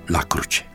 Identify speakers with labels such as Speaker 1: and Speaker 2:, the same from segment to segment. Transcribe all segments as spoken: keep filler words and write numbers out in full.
Speaker 1: la cruce.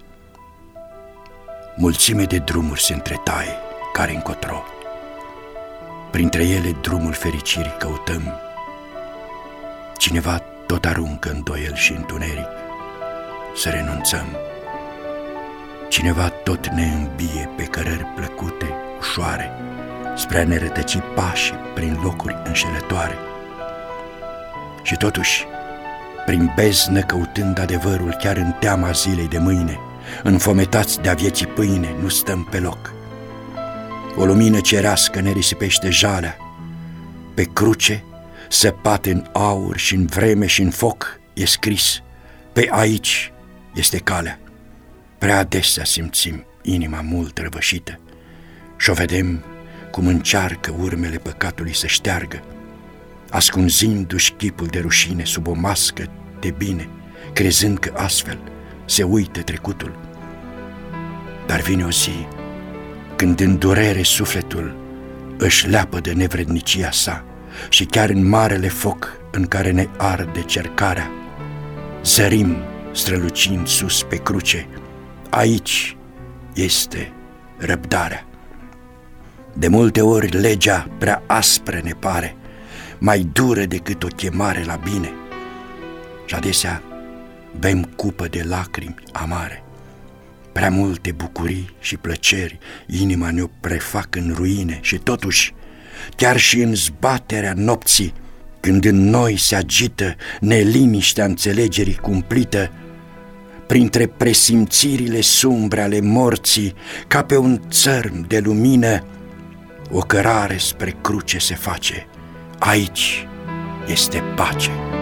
Speaker 1: Mulțime de drumuri se întretaie, care încotro. Printre ele drumul fericirii căutăm. Cineva tot aruncă îndoiel și întuneric, să renunțăm. Cineva tot ne îmbie pe cărări plăcute, ușoare, spre a ne rătăci pașii prin locuri înșelătoare. Și totuși, prin beznă căutând adevărul chiar în teama zilei de mâine, înfometați de-a vieții pâine, nu stăm pe loc. O lumină cerească ne risipește jalea. Pe cruce, săpat în aur și în vreme și în foc, e scris: pe aici este calea. Prea adesea simțim inima mult răvășită și o vedem cum încearcă urmele păcatului să șteargă, ascunzindu-și chipul de rușine sub o mască de bine, crezând că astfel se uită trecutul. Dar vine o zi când în durere sufletul își leapă de nevrednicia sa și chiar în marele foc în care ne arde cercarea, zărim strălucind sus pe cruce: aici este răbdarea. De multe ori legea prea aspră ne pare, mai dură decât o chemare la bine, și adesea bem cupă de lacrimi amare. Prea multe bucurii și plăceri inima ne-o prefac în ruine și totuși, chiar și în zbaterea nopții, când în noi se agită neliniștea înțelegerii cumplită, printre presimțirile sumbre ale morții, ca pe un țărm de lumină, o cărare spre cruce se face: aici este pace.